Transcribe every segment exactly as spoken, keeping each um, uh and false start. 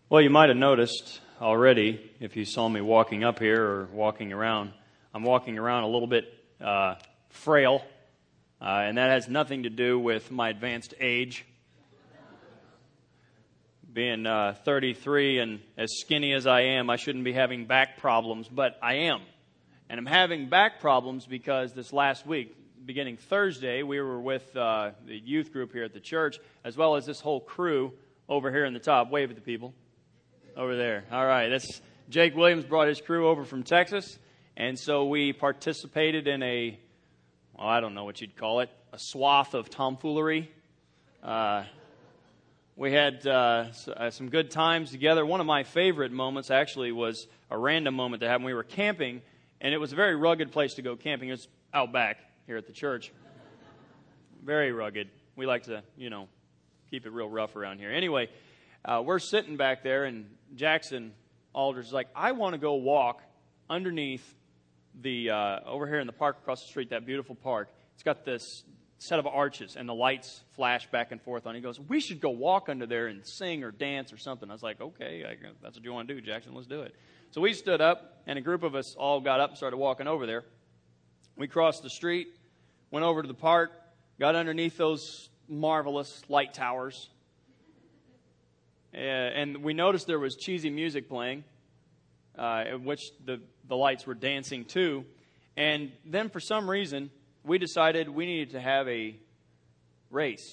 Well, you might have noticed already, if you saw me walking up here or walking around, I'm walking around a little bit uh, frail, uh, and that has nothing to do with my advanced age. Being uh, thirty-three and as skinny as I am, I shouldn't be having back problems, but I am. And I'm having back problems because this last week, beginning Thursday, we were with uh, the youth group here at the church, as well as this whole crew over here in the top. Wave at the people. Over there. All right. That's Jake Williams brought his crew over from Texas, and so we participated in a, well, I don't know what you'd call it, a swath of tomfoolery. Uh, we had uh, some good times together. One of my favorite moments actually was a random moment that happened. We were camping, and it was a very rugged place to go camping. It was out back here at the church. Very rugged. We like to, you know, keep it real rough around here. Anyway, uh, we're sitting back there, and Jackson Aldridge is like, I want to go walk underneath the, uh, over here in the park across the street, that beautiful park. It's got this set of arches, and the lights flash back and forth on it. He goes, we should go walk under there and sing or dance or something. I was like, okay, I, that's what you want to do, Jackson. Let's do it. So we stood up, and a group of us all got up and started walking over there. We crossed the street, went over to the park, got underneath those marvelous light towers. Uh, and we noticed there was cheesy music playing, uh, in which the, the lights were dancing too. And then for some reason, we decided we needed to have a race,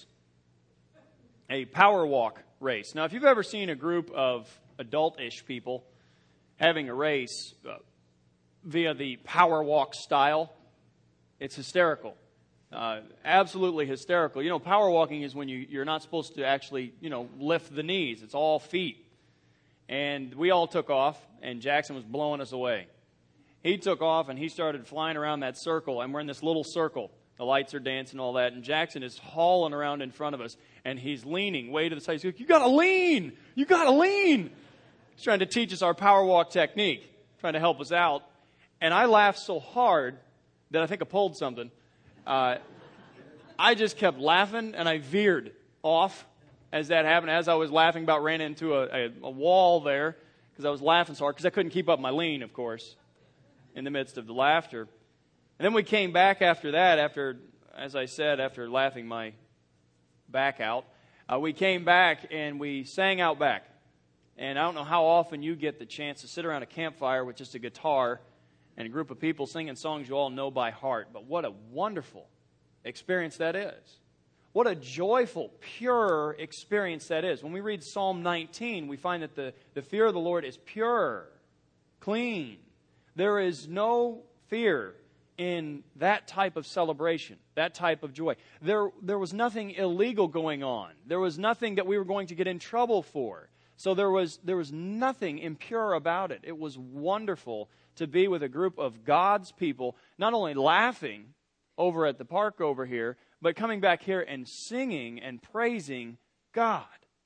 a power walk race. Now, if you've ever seen a group of adult-ish people having a race uh, via the power walk style, it's hysterical. Uh, absolutely hysterical. You know, power walking is when you, you're not supposed to actually, you know, lift the knees. It's all feet. And we all took off, and Jackson was blowing us away. He took off, and he started flying around that circle, and we're in this little circle. The lights are dancing and all that, and Jackson is hauling around in front of us, and he's leaning way to the side. He's like, you got to lean! You got to lean! He's trying to teach us our power walk technique, trying to help us out. And I laughed so hard that I think I pulled something. Uh, I just kept laughing, and I veered off as that happened. As I was laughing, about ran into a, a, a wall there because I was laughing so hard because I couldn't keep up my lean, of course, in the midst of the laughter. And then we came back after that, after, as I said, after laughing my back out, uh, we came back and we sang out back. And I don't know how often you get the chance to sit around a campfire with just a guitar and a group of people singing songs you all know by heart. But what a wonderful experience that is. What a joyful, pure experience that is. When we read Psalm nineteen, we find that the, the fear of the Lord is pure, clean. There is no fear in that type of celebration, that type of joy. There, there was nothing illegal going on. There was nothing that we were going to get in trouble for. So there was, there was nothing impure about it. It was wonderful to be with a group of God's people, not only laughing over at the park over here, but coming back here and singing and praising God.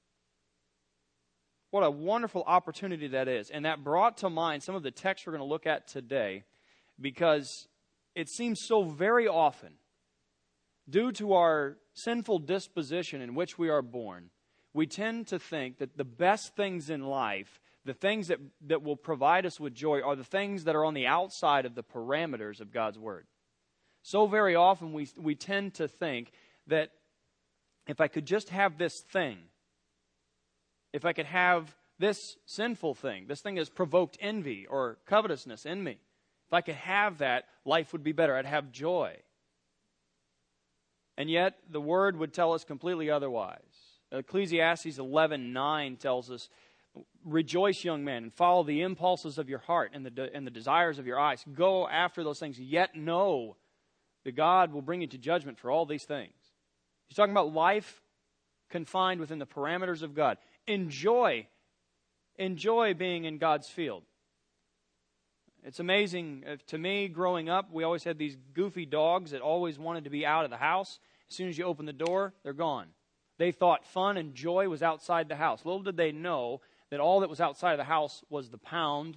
What a wonderful opportunity that is. And that brought to mind some of the texts we're going to look at today, because it seems so very often, due to our sinful disposition in which we are born, we tend to think that the best things in life, the things that, that will provide us with joy, are the things that are on the outside of the parameters of God's Word. So very often we, we tend to think that if I could just have this thing, if I could have this sinful thing, this thing has provoked envy or covetousness in me, if I could have that, life would be better. I'd have joy. And yet the Word would tell us completely otherwise. Ecclesiastes eleven nine tells us, rejoice, young men, and follow the impulses of your heart and the, de- and the desires of your eyes. Go after those things, yet know that God will bring you to judgment for all these things. He's talking about life confined within the parameters of God. Enjoy. Enjoy being in God's field. It's amazing. Uh, to me, growing up, we always had these goofy dogs that always wanted to be out of the house. As soon as you open the door, they're gone. They thought fun and joy was outside the house. Little did they know that all that was outside of the house was the pound,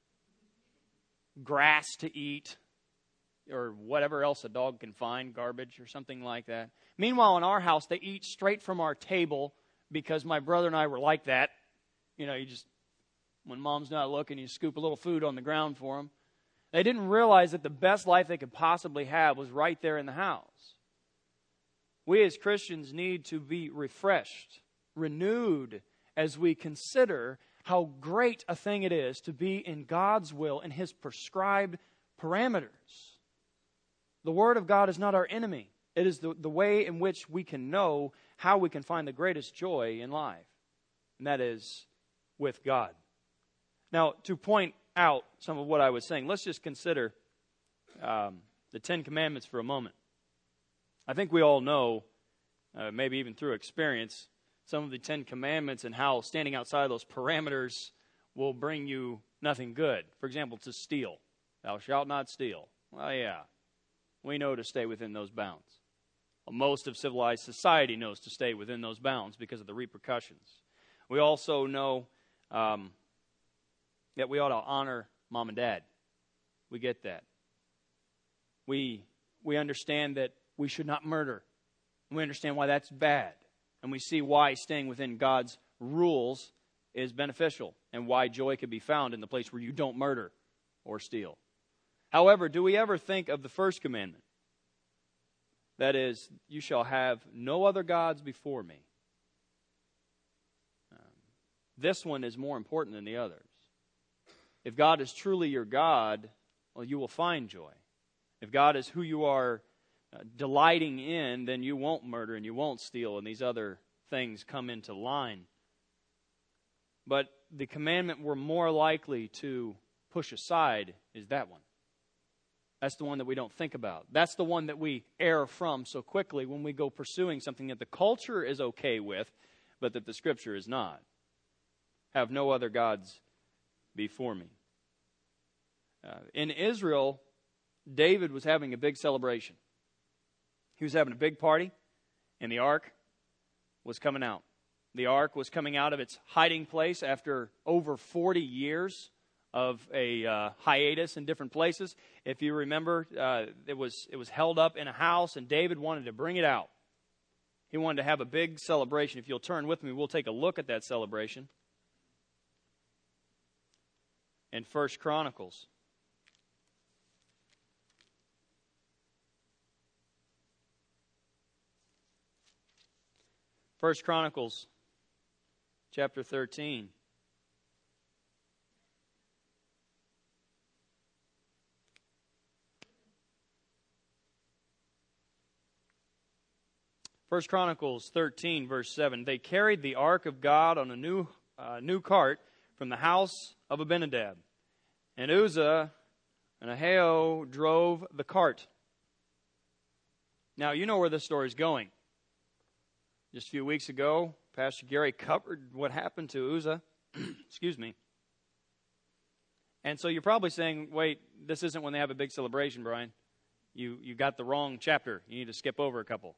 grass to eat, or whatever else a dog can find, garbage or something like that. Meanwhile, in our house, they eat straight from our table because my brother and I were like that. You know, you just, when mom's not looking, you scoop a little food on the ground for them. They didn't realize that the best life they could possibly have was right there in the house. We as Christians need to be refreshed, renewed, as we consider how great a thing it is to be in God's will and His prescribed parameters. The Word of God is not our enemy. It is the, the way in which we can know how we can find the greatest joy in life. And that is with God. Now, to point out some of what I was saying, let's just consider um, the Ten Commandments for a moment. I think we all know, uh, maybe even through experience, some of the Ten Commandments and how standing outside those parameters will bring you nothing good. For example, to steal. Thou shalt not steal. Well, yeah, we know to stay within those bounds. Well, most of civilized society knows to stay within those bounds because of the repercussions. We also know um, that we ought to honor mom and dad. We get that. We we understand that we should not murder. We understand why that's bad. And we see why staying within God's rules is beneficial and why joy can be found in the place where you don't murder or steal. However, do we ever think of the first commandment? That is, you shall have no other gods before me. Um, this one is more important than the others. If God is truly your God, well, you will find joy. If God is who you are uh, delighting in, then you won't murder and you won't steal, and these other things come into line. But the commandment we're more likely to push aside is that one. That's the one that we don't think about. That's the one that we err from so quickly when we go pursuing something that the culture is okay with, but that the Scripture is not. Have no other gods before me. Uh, in Israel, David was having a big celebration. He was having a big party, and the ark was coming out. The ark was coming out of its hiding place after over forty years of a uh, hiatus in different places. If you remember, uh, it was it was held up in a house, and David wanted to bring it out. He wanted to have a big celebration. If you'll turn with me, we'll take a look at that celebration in First Chronicles. First Chronicles, chapter thirteen. First Chronicles thirteen, verse seven. They carried the ark of God on a new uh, new cart from the house of Abinadab. And Uzzah and Ahio drove the cart. Now, you know where this story is going. Just a few weeks ago, Pastor Gary covered what happened to Uzzah. Excuse me. And so you're probably saying, wait, this isn't when they have a big celebration, Brian. You, you got the wrong chapter. You need to skip over a couple.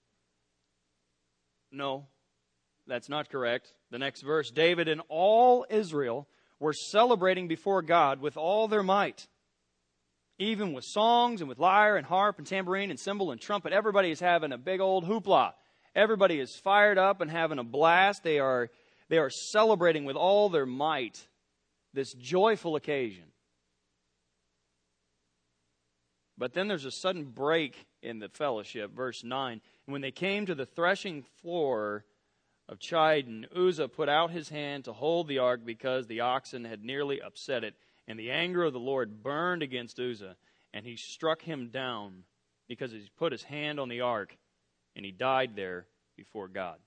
No, that's not correct. The next verse, David and all Israel were celebrating before God with all their might. Even with songs and with lyre and harp and tambourine and cymbal and trumpet, everybody is having a big old hoopla. Everybody is fired up and having a blast. They are, they are celebrating with all their might this joyful occasion. But then there's a sudden break in the fellowship, verse nine. And when they came to the threshing floor of Chidon, Uzzah put out his hand to hold the ark because the oxen had nearly upset it. And the anger of the Lord burned against Uzzah, and he struck him down because he put his hand on the ark, and he died there before God.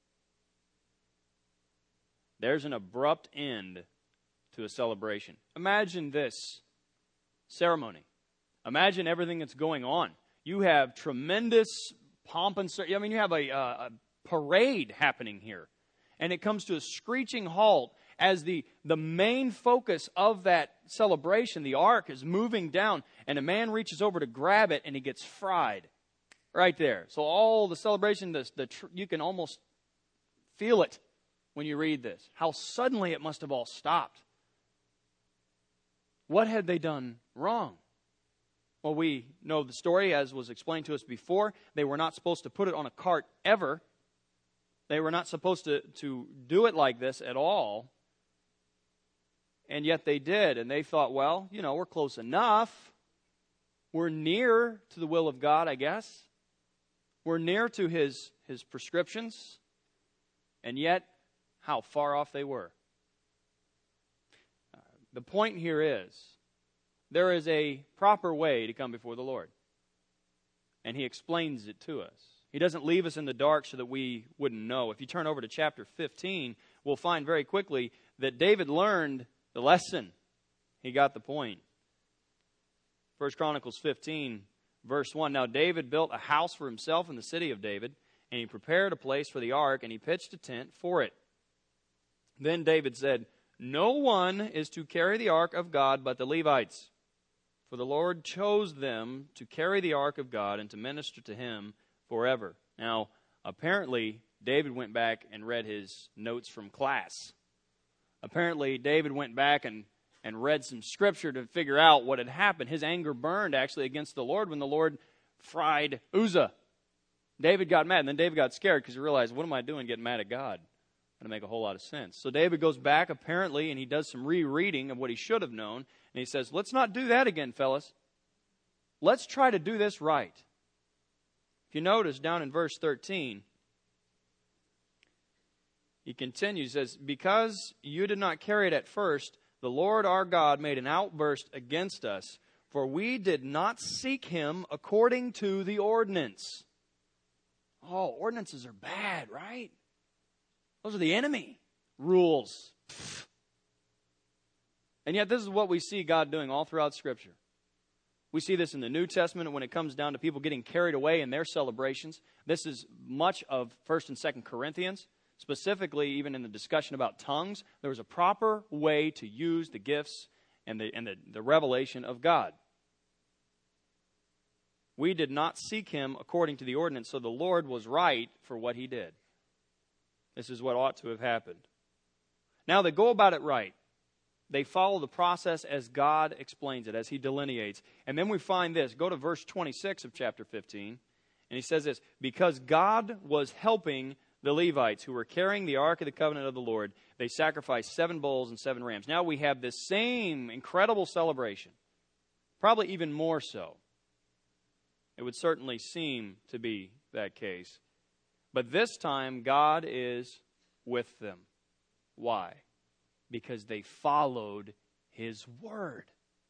There's an abrupt end to a celebration. Imagine this ceremony. Imagine everything that's going on. You have tremendous pomp and I mean, you have a, a parade happening here. And it comes to a screeching halt as the, the main focus of that celebration, the ark, is moving down, and a man reaches over to grab it, and he gets fried right there. So all the celebration, the, the you can almost feel it when you read this. How suddenly it must have all stopped. What had they done wrong? Well, we know the story, as was explained to us before. They were not supposed to put it on a cart ever. They were not supposed to, to do it like this at all. And yet they did. And they thought, well, you know, we're close enough. We're near to the will of God, I guess. We're near to His, His prescriptions. And yet, how far off they were. Uh, the point here is, there is a proper way to come before the Lord. And He explains it to us. He doesn't leave us in the dark so that we wouldn't know. If you turn over to chapter fifteen, we'll find very quickly that David learned the lesson. He got the point. First Chronicles fifteen, verse one. Now David built a house for himself in the city of David, and he prepared a place for the ark, and he pitched a tent for it. Then David said, no one is to carry the ark of God but the Levites. For the Lord chose them to carry the ark of God and to minister to Him forever. Now, apparently, David went back and read his notes from class. Apparently, David went back and, and read some scripture to figure out what had happened. His anger burned, actually, against the Lord when the Lord fried Uzzah. David got mad, and then David got scared because he realized, what am I doing getting mad at God? That doesn't make a whole lot of sense. So David goes back, apparently, and he does some rereading of what he should have known. And he says, let's not do that again, fellas. Let's try to do this right. If you notice down in verse thirteen, he continues, he says, because you did not carry it at first, the Lord our God made an outburst against us, for we did not seek Him according to the ordinance. Oh, ordinances are bad, right? Those are the enemy rules. Pfft. And yet this is what we see God doing all throughout Scripture. We see this in the New Testament when it comes down to people getting carried away in their celebrations. This is much of First and Second Corinthians. Specifically, even in the discussion about tongues, there was a proper way to use the gifts and the, and the, the revelation of God. We did not seek Him according to the ordinance, so the Lord was right for what He did. This is what ought to have happened. Now they go about it right. They follow the process as God explains it, as He delineates. And then we find this. Go to verse twenty-six of chapter fifteen. And he says this, because God was helping the Levites who were carrying the Ark of the Covenant of the Lord, they sacrificed seven bulls and seven rams. Now we have this same incredible celebration. Probably even more so. It would certainly seem to be that case. But this time, God is with them. Why? Because they followed His word.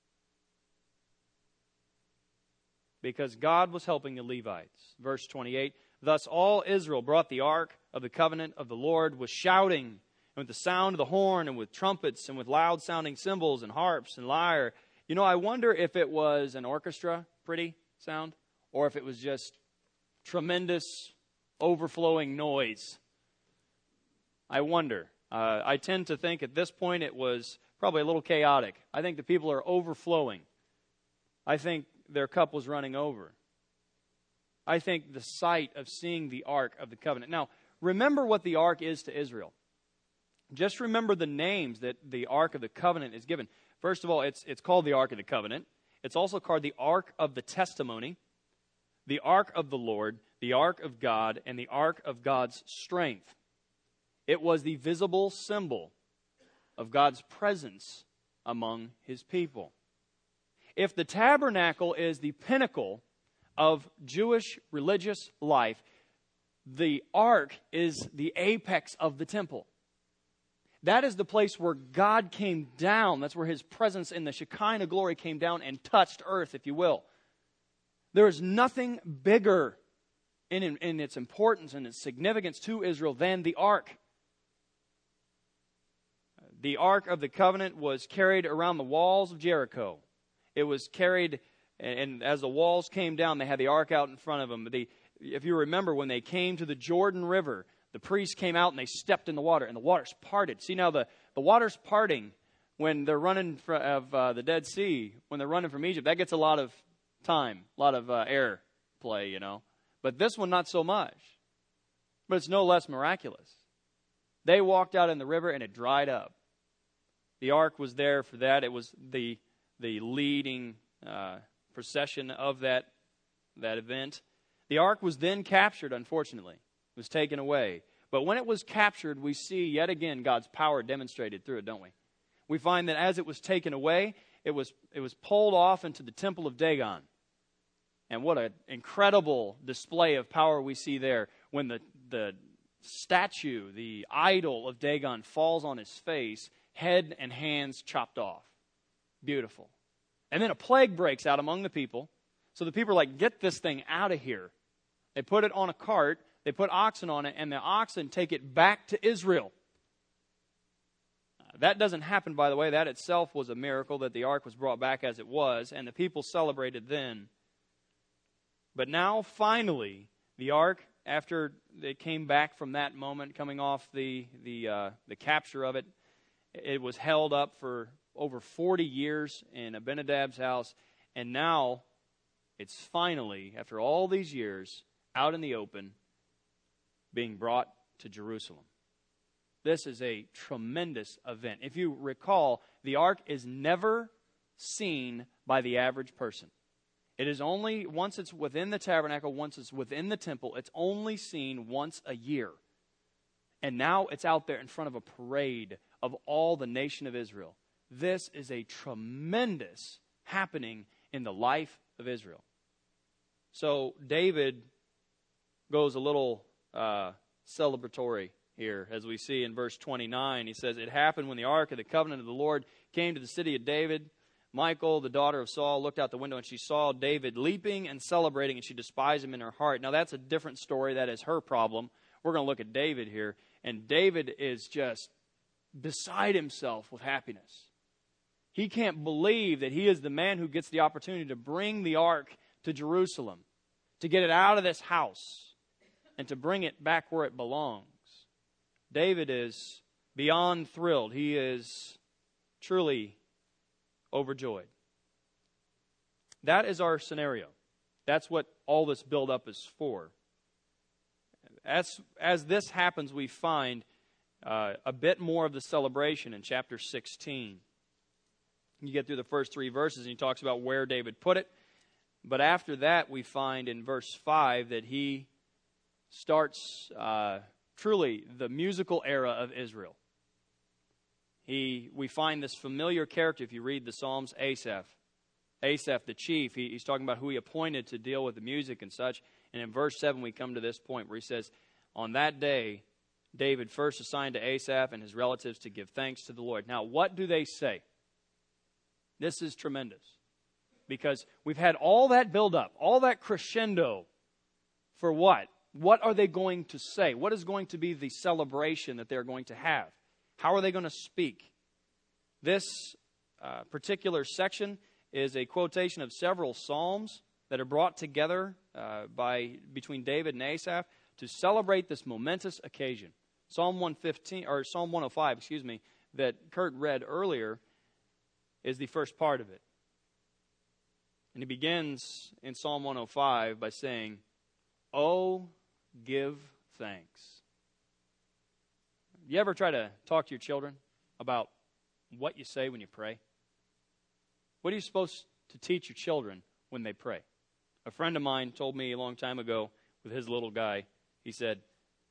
Because God was helping the Levites. Verse twenty-eight, thus all Israel brought the ark of the covenant of the Lord with shouting, and with the sound of the horn, and with trumpets, and with loud-sounding cymbals, and harps, and lyre. You know, I wonder if it was an orchestra, pretty sound, or if it was just tremendous, overflowing noise. I wonder. Uh, I tend to think at this point it was probably a little chaotic. I think the people are overflowing. I think their cup was running over. I think the sight of seeing the Ark of the Covenant. Now, remember what the Ark is to Israel. Just remember the names that the Ark of the Covenant is given. First of all, it's, it's called the Ark of the Covenant. It's also called the Ark of the Testimony, the Ark of the Lord, the Ark of God, and the Ark of God's strength. It was the visible symbol of God's presence among His people. If the tabernacle is the pinnacle of Jewish religious life, the ark is the apex of the temple. That is the place where God came down. That's where His presence in the Shekinah glory came down and touched earth, if you will. There is nothing bigger in, in, in its importance and its significance to Israel than the ark. The Ark of the Covenant was carried around the walls of Jericho. It was carried, and as the walls came down, they had the Ark out in front of them. The, if you remember, when they came to the Jordan River, the priests came out and they stepped in the water, and the waters parted. See, now the, the water's parting when they're running from of uh, the Dead Sea, when they're running from Egypt. That gets a lot of time, a lot of uh, air play, you know. But this one, not so much. But it's no less miraculous. They walked out in the river, and it dried up. The ark was there for that. It was the the leading uh, procession of that that event. The ark was then captured, unfortunately. It was taken away. But when it was captured, we see yet again God's power demonstrated through it, don't we? we find that as it was taken away, it was it was pulled off into the temple of Dagon. And what an incredible display of power we see there when the, the statue, the idol of Dagon falls on his face, head and hands chopped off. Beautiful. And then a plague breaks out among the people. So the people are like, get this thing out of here. They put it on a cart, they put oxen on it, and the oxen take it back to Israel. That doesn't happen, by the way. That itself was a miracle that the ark was brought back as it was, and the people celebrated then. But now, finally, the ark, after they came back from that moment, coming off the the uh, the capture of it, it was held up for over forty years in Abinadab's house, and now it's finally, after all these years, out in the open, being brought to Jerusalem. This is a tremendous event. If you recall, the ark is never seen by the average person. It is only, once it's within the tabernacle, once it's within the temple, it's only seen once a year. And now it's out there in front of a parade of all the nation of Israel. This is a tremendous happening in the life of Israel. So David goes a little uh, celebratory here, as we see in verse twenty-nine. He says, it happened when the ark of the covenant of the Lord came to the city of David. Michal, the daughter of Saul, looked out the window and she saw David leaping and celebrating, and she despised him in her heart. Now that's a different story. That is her problem. We're going to look at David here. And David is just beside himself with happiness. He can't believe that he is the man who gets the opportunity to bring the ark to Jerusalem, to get it out of this house, and to bring it back where it belongs. David is beyond thrilled. He is truly overjoyed. That is our scenario. That's what all this buildup is for. As, as this happens, we find uh, a bit more of the celebration in chapter sixteen. You get through the first three verses and he talks about where David put it. But after that, we find in verse five that he starts uh, truly the musical era of Israel. He, we find this familiar character if you read the Psalms, Asaph. Asaph, the chief, he, he's talking about who he appointed to deal with the music and such. And in verse seven, we come to this point where he says, on that day, David first assigned to Asaph and his relatives to give thanks to the Lord. Now, what do they say? This is tremendous. Because we've had all that build-up, all that crescendo for what? What are they going to say? What is going to be the celebration that they're going to have? How are they going to speak? This uh, particular section is a quotation of several psalms that are brought together uh, by between David and Asaph to celebrate this momentous occasion. Psalm one fifteen or Psalm one oh five, excuse me, that Kurt read earlier is the first part of it. And he begins in Psalm one oh five by saying, "Oh, give thanks." You ever try to talk to your children about what you say when you pray? What are you supposed to teach your children when they pray? A friend of mine told me a long time ago with his little guy, he said,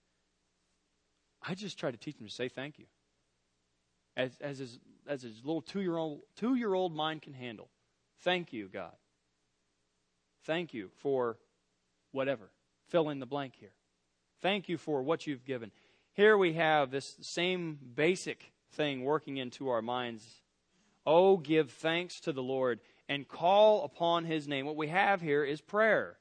I just try to teach him to say thank you. As, as, his, as his little two-year-old, two-year-old mind can handle. Thank you, God. Thank you for whatever. Fill in the blank here. Thank you for what you've given. Here we have this same basic thing working into our minds. Oh, give thanks to the Lord and call upon His name. What we have here is prayer.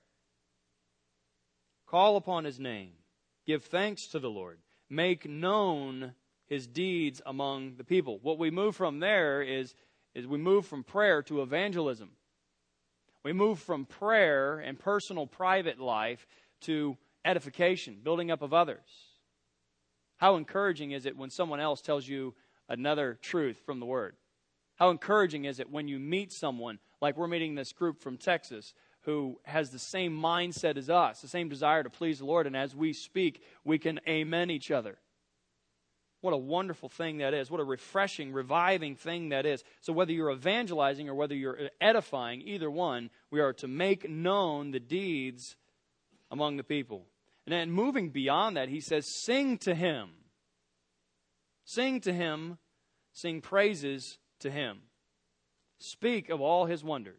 Call upon His name. Give thanks to the Lord. Make known His deeds among the people. What we move from there is, is we move from prayer to evangelism. We move from prayer and personal private life to edification, building up of others. How encouraging is it when someone else tells you another truth from the Word? How encouraging is it when you meet someone, like we're meeting this group from Texas, who has the same mindset as us, the same desire to please the Lord, and as we speak, we can amen each other. What a wonderful thing that is. What a refreshing, reviving thing that is. So whether you're evangelizing or whether you're edifying, either one, we are to make known the deeds among the people. And then moving beyond that, he says, sing to Him. Sing to Him Sing praises to Him. Speak of all His wonders.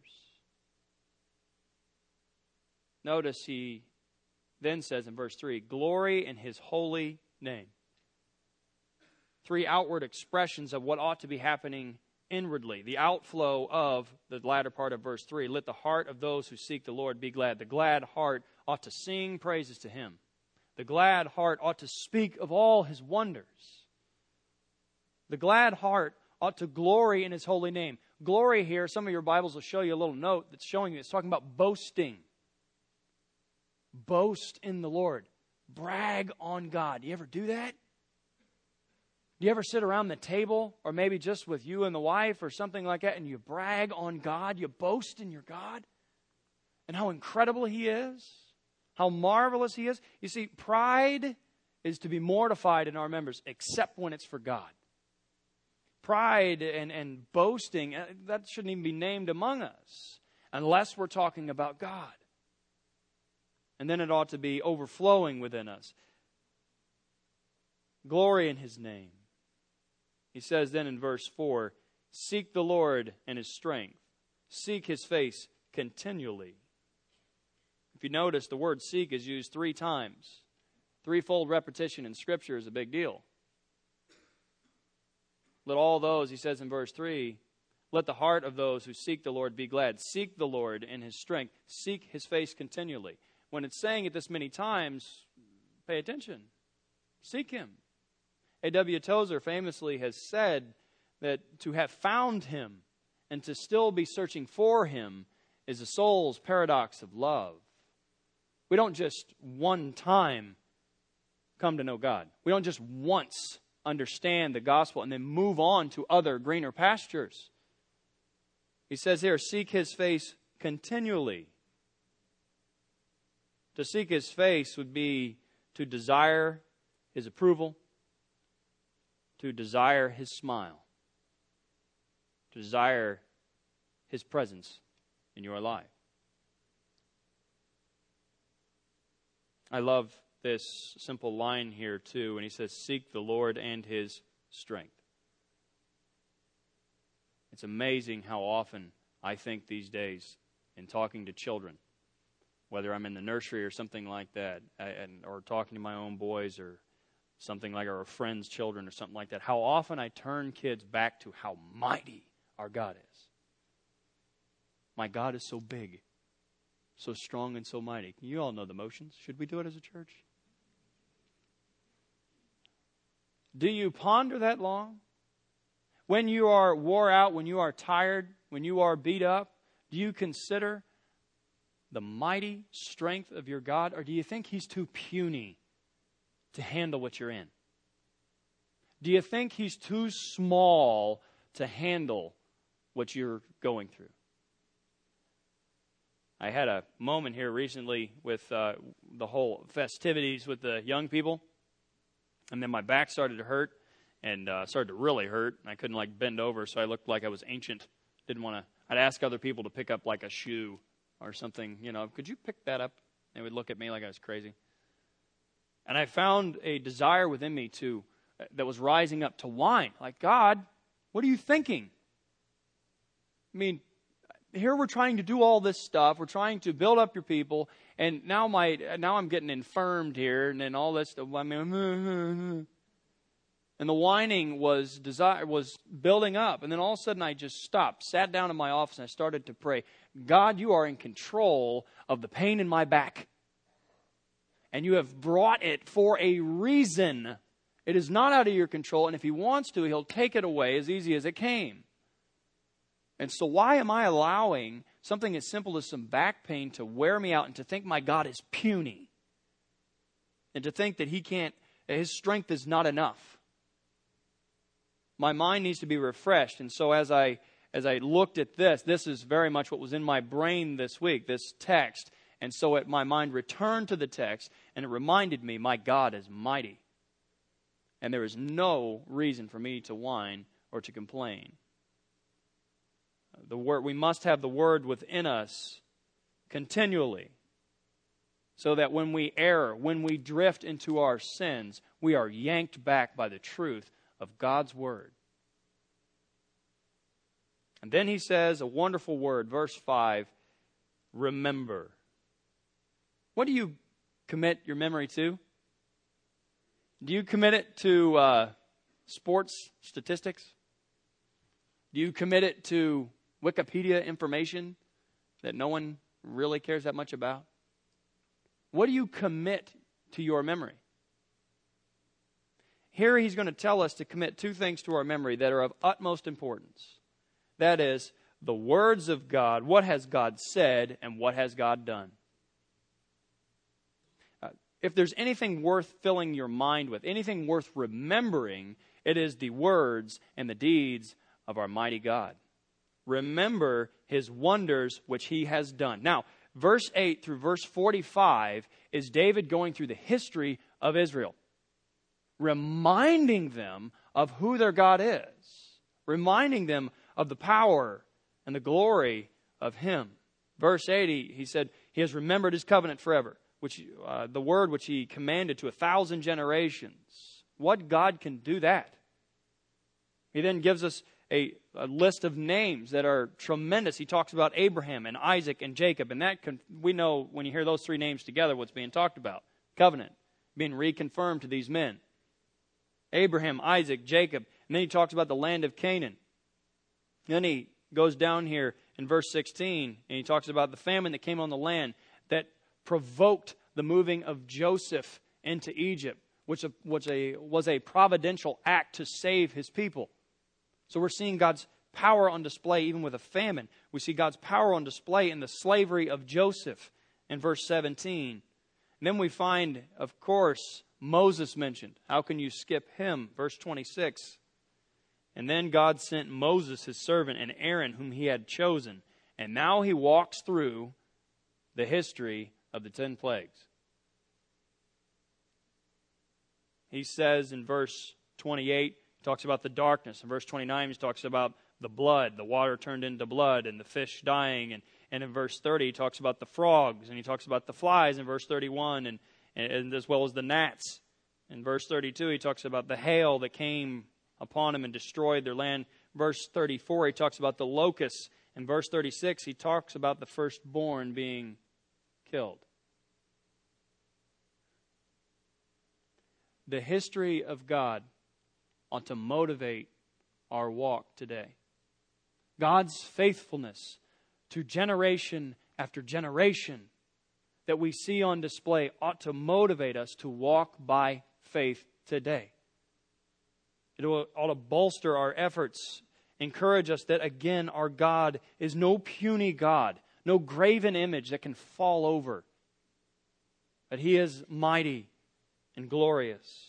Notice He then says in verse three, glory in His holy name. Three outward expressions of what ought to be happening inwardly. The outflow of the latter part of verse three. Let the heart of those who seek the Lord be glad. The glad heart ought to sing praises to Him. The glad heart ought to speak of all His wonders. The glad heart ought to glory in His holy name. Glory here, some of your Bibles will show you a little note that's showing you, it's talking about boasting. Boast in the Lord. Brag on God. Do you ever do that? Do you ever sit around the table, or maybe just with you and the wife or something like that, and you brag on God, you boast in your God, and how incredible He is, how marvelous He is? You see, pride is to be mortified in our members, except when it's for God. Pride and, and boasting, that shouldn't even be named among us, unless we're talking about God. And then it ought to be overflowing within us. Glory in His name. He says then in verse four, seek the Lord and His strength. Seek His face continually. If you notice, the word seek is used three times. Threefold repetition in Scripture is a big deal. Let all those, he says in verse three, let the heart of those who seek the Lord be glad. Seek the Lord in His strength. Seek His face continually. When it's saying it this many times, pay attention. Seek Him. A W Tozer famously has said that to have found Him and to still be searching for Him is the soul's paradox of love. We don't just one time come to know God. We don't just once understand the gospel and then move on to other greener pastures. He says here, seek His face continually. To seek His face would be to desire His approval, to desire His smile, to desire His presence in your life. I love this simple line here too, when he says, seek the Lord and His strength. It's amazing how often I think these days in talking to children, whether I'm in the nursery or something like that, and or talking to my own boys or something like our friends' children or something like that, how often I turn kids back to how mighty our God is. My God is so big, so strong and so mighty. You all know the motions. Should we do it as a church? Do you ponder that long? When you are wore out, when you are tired, when you are beat up, do you consider the mighty strength of your God, or do you think He's too puny to handle what you're in? Do you think He's too small to handle what you're going through? I had a moment here recently with uh, the whole festivities with the young people, and then my back started to hurt, and uh, started to really hurt. I couldn't like bend over, so I looked like I was ancient. Didn't want to. I'd ask other people to pick up like a shoe or something. You know, could you pick that up? They would look at me like I was crazy. And I found a desire within me to that was rising up to whine. Like, God, what are you thinking? I mean, here we're trying to do all this stuff. We're trying to build up your people, and now my now I'm getting infirmed here, and then all this stuff. I mean, and the whining was desire was building up, and then all of a sudden I just stopped, sat down in my office, and I started to pray. God, you are in control of the pain in my back. And you have brought it for a reason. It is not out of your control. And if He wants to, He'll take it away as easy as it came. And so why am I allowing something as simple as some back pain to wear me out and to think my God is puny? And to think that He can't, His strength is not enough. My mind needs to be refreshed. And so as I as I looked at this, this is very much what was in my brain this week, this text. And so it, my mind returned to the text, and it reminded me, my God is mighty. And there is no reason for me to whine or to complain. The word, we must have the Word within us continually, so that when we err, when we drift into our sins, we are yanked back by the truth of God's Word. And then he says a wonderful word, verse five, remember. What do you commit your memory to? Do you commit it to uh, sports statistics? Do you commit it to Wikipedia information that no one really cares that much about? What do you commit to your memory? Here he's going to tell us to commit two things to our memory that are of utmost importance. That is, the words of God, what has God said, and what has God done. Uh, if there's anything worth filling your mind with, anything worth remembering, it is the words and the deeds of our mighty God. Remember his wonders which he has done. Now, verse eight through verse forty-five is David going through the history of Israel, reminding them of who their God is, reminding them of the power and the glory of him. Verse eighty, he said, he has remembered his covenant forever, which uh, the word which he commanded to a thousand generations. What God can do that? He then gives us a, a list of names that are tremendous. He talks about Abraham and Isaac and Jacob, and that can, we know when you hear those three names together what's being talked about. Covenant being reconfirmed to these men. Abraham, Isaac, Jacob, and then he talks about the land of Canaan. Then he goes down here in verse sixteen, and he talks about the famine that came on the land that provoked the moving of Joseph into Egypt, which, which a, was a providential act to save his people. So we're seeing God's power on display even with a famine. We see God's power on display in the slavery of Joseph in verse seventeen. And then we find, of course, Moses mentioned. How can you skip him? Verse twenty-six. And then God sent Moses, his servant, and Aaron, whom he had chosen. And now he walks through the history of the ten plagues. He says in verse twenty-eight, he talks about the darkness. In verse twenty-nine, he talks about the blood, the water turned into blood, and the fish dying. And, and in verse thirty, he talks about the frogs, and he talks about the flies in verse thirty-one, and, and, and as well as the gnats. In verse thirty-two, he talks about the hail that came upon him and destroyed their land. Verse thirty-four, he talks about the locusts. In verse thirty-six, he talks about the firstborn being killed. The history of God ought to motivate our walk today. God's faithfulness to generation after generation that we see on display ought to motivate us to walk by faith today. It ought to bolster our efforts, encourage us that, again, our God is no puny God, no graven image that can fall over, but he is mighty and glorious.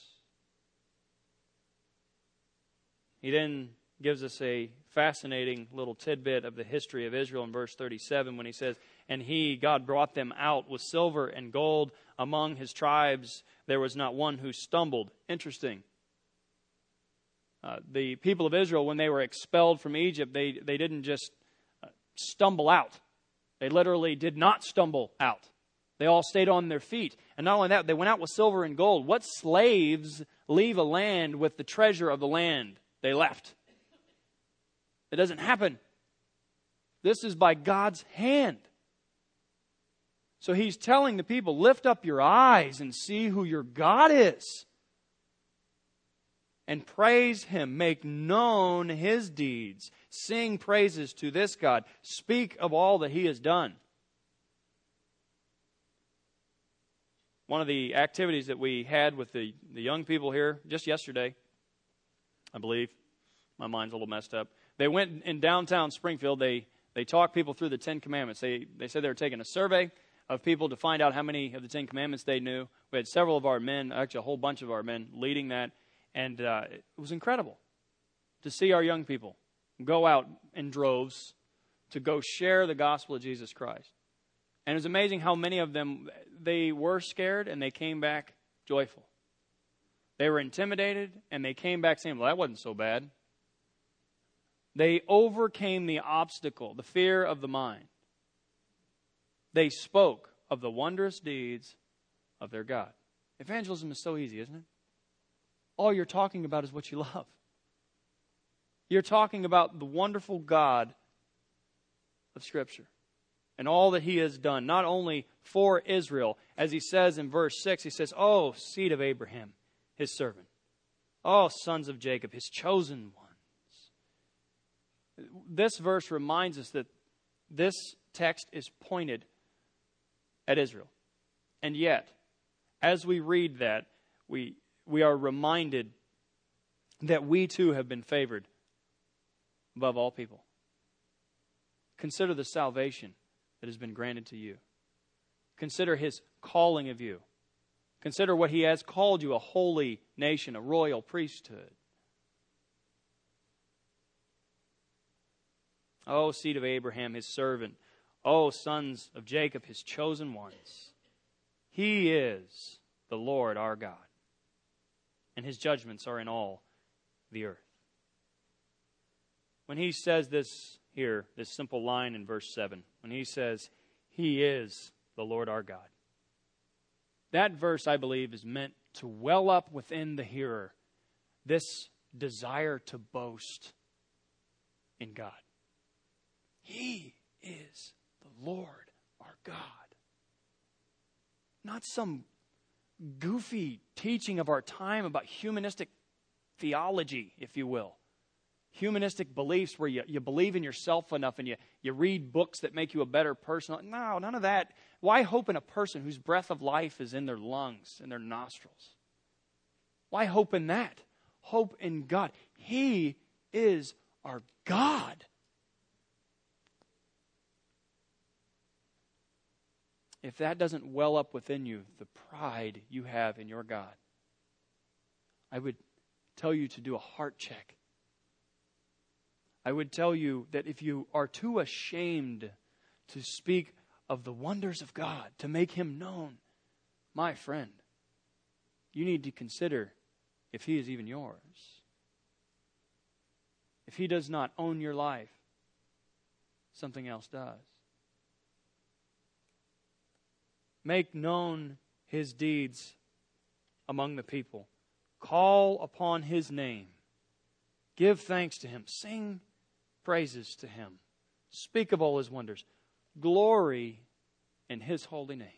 He then gives us a fascinating little tidbit of the history of Israel in verse thirty-seven when he says, and he, God, brought them out with silver and gold. Among his tribes there was not one who stumbled. Interesting. Uh, the people of Israel, when they were expelled from Egypt, they, they didn't just uh, stumble out. They literally did not stumble out. They all stayed on their feet. And not only that, they went out with silver and gold. What slaves leave a land with the treasure of the land they left? It doesn't happen. This is by God's hand. So he's telling the people, lift up your eyes and see who your God is. And praise him. Make known his deeds. Sing praises to this God. Speak of all that he has done. One of the activities that we had with the, the young people here just yesterday, I believe, my mind's a little messed up. They went in downtown Springfield. They they talked people through the Ten Commandments. They they said they were taking a survey of people to find out how many of the Ten Commandments they knew. We had several of our men, actually a whole bunch of our men, leading that. And uh, it was incredible to see our young people go out in droves to go share the gospel of Jesus Christ. And it was amazing how many of them, they were scared and they came back joyful. They were intimidated and they came back saying, well, that wasn't so bad. They overcame the obstacle, the fear of the mind. They spoke of the wondrous deeds of their God. Evangelism is so easy, isn't it? All you're talking about is what you love. You're talking about the wonderful God of Scripture and all that He has done, not only for Israel, as He says in verse six, He says, "Oh, seed of Abraham, His servant. Oh, sons of Jacob, His chosen ones." This verse reminds us that this text is pointed at Israel. And yet, as we read that, we, we are reminded that we too have been favored above all people. Consider the salvation that has been granted to you. Consider His calling of you. Consider what He has called you, a holy nation, a royal priesthood. O seed of Abraham, His servant. O sons of Jacob, His chosen ones. He is the Lord our God, and His judgments are in all the earth. When He says this here, this simple line in verse seven, when He says, He is the Lord our God, that verse, I believe, is meant to well up within the hearer this desire to boast in God. He is the Lord our God. Not some goofy teaching of our time about humanistic theology, if you will. Humanistic beliefs where you, you believe in yourself enough and you, you read books that make you a better person. No, none of that. Why hope in a person whose breath of life is in their lungs, in their nostrils? Why hope in that? Hope in God. He is our God. If that doesn't well up within you, the pride you have in your God, I would tell you to do a heart check. I would tell you that if you are too ashamed to speak of the wonders of God, to make Him known, my friend, you need to consider if He is even yours. If He does not own your life, something else does. Make known His deeds among the people. Call upon His name. Give thanks to Him. Sing praises to Him. Speak of all His wonders. Glory in His holy name.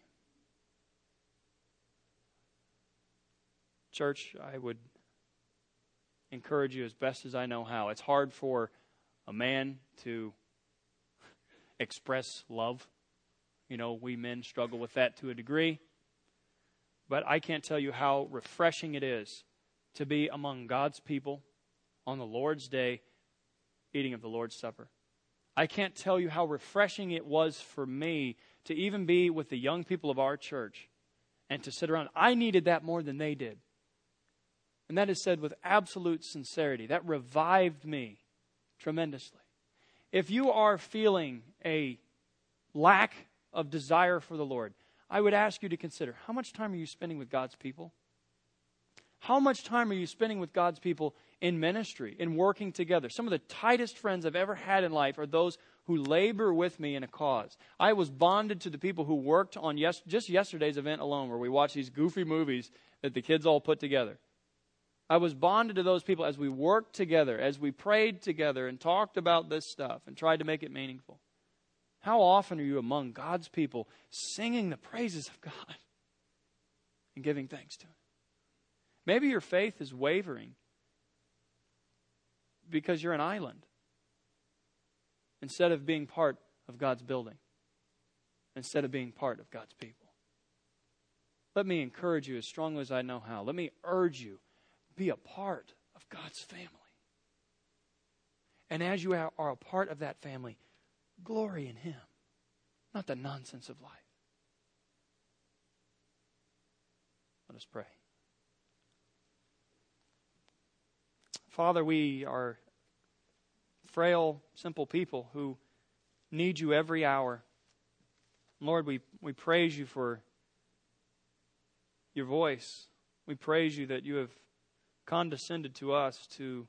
Church, I would encourage you as best as I know how. It's hard for a man to express love. You know, we men struggle with that to a degree. But I can't tell you how refreshing it is to be among God's people on the Lord's Day, eating of the Lord's Supper. I can't tell you how refreshing it was for me to even be with the young people of our church and to sit around. I needed that more than they did. And that is said with absolute sincerity. That revived me tremendously. If you are feeling a lack of desire for the Lord, I would ask you to consider, how much time are you spending with God's people? How much time are you spending with God's people in ministry, in working together? Some of the tightest friends I've ever had in life are those who labor with me in a cause. I was bonded to the people who worked on yes, just yesterday's event alone, where we watched these goofy movies that the kids all put together. I was bonded to those people as we worked together, as we prayed together and talked about this stuff and tried to make it meaningful. How often are you among God's people singing the praises of God and giving thanks to Him? Maybe your faith is wavering because you're an island instead of being part of God's building, instead of being part of God's people. Let me encourage you as strongly as I know how. Let me urge you, be a part of God's family. And as you are a part of that family, glory in Him, not the nonsense of life. Let us pray. Father, we are frail, simple people who need You every hour. Lord, we, we praise You for Your voice. We praise You that You have condescended to us to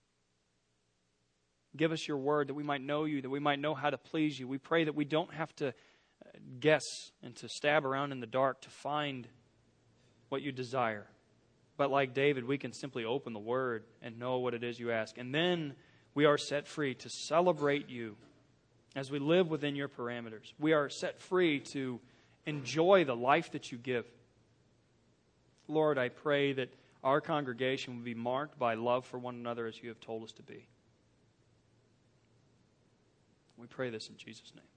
give us Your word, that we might know You, that we might know how to please You. We pray that we don't have to guess and to stab around in the dark to find what You desire. But like David, we can simply open the Word and know what it is You ask. And then we are set free to celebrate You as we live within your parameters. We are set free to enjoy the life that you give. Lord, I pray that our congregation will be marked by love for one another as you have told us to be. We pray this in Jesus' name.